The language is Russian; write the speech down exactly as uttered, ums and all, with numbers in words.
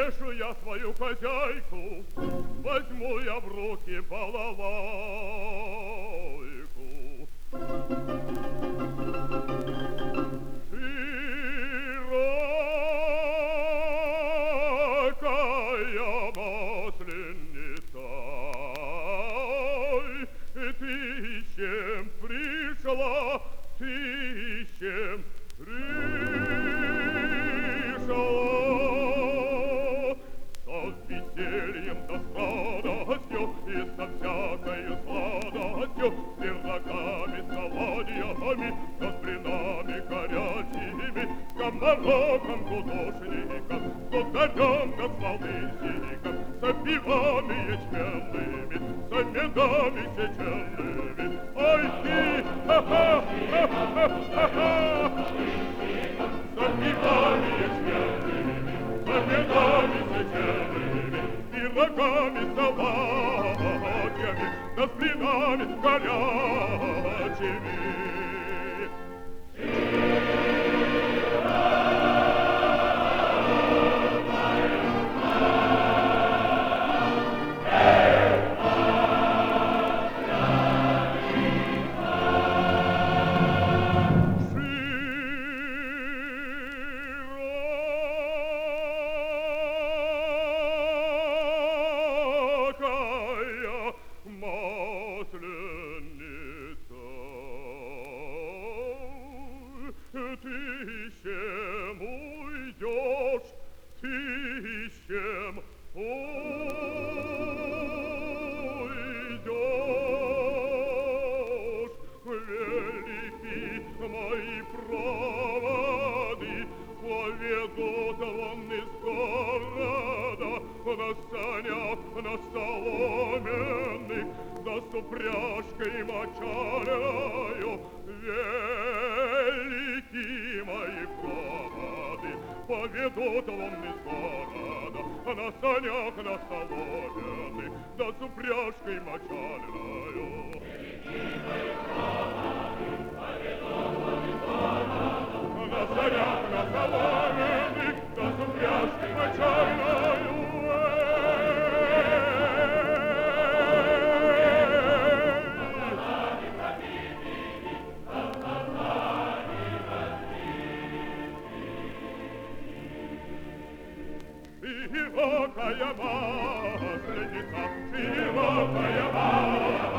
Утешу я свою хозяйку, возьму я в руки балалайку. Широкая масленица, ты с чем пришла, ты с чем пришла? Со весельем, да с радостью и со всякою сладостью, с пирогами, с оладьями, да с блинами горячими, с комароком гудошником, с ударем, да с волынщиком, с пивами ячменными, с медами сеченными. Ой ты, ха-ха, ха-ха-ха-ха, с пивами ячменными, с медами сеченными, с пирогами, с оладьями, да с блинами горячими. Поведут вам из города, на санях, на соломенных, да с упряжкой мочальною. На санях, на соломенных, да с упряжкой мочальною. Широкая масленица, широкая масленица,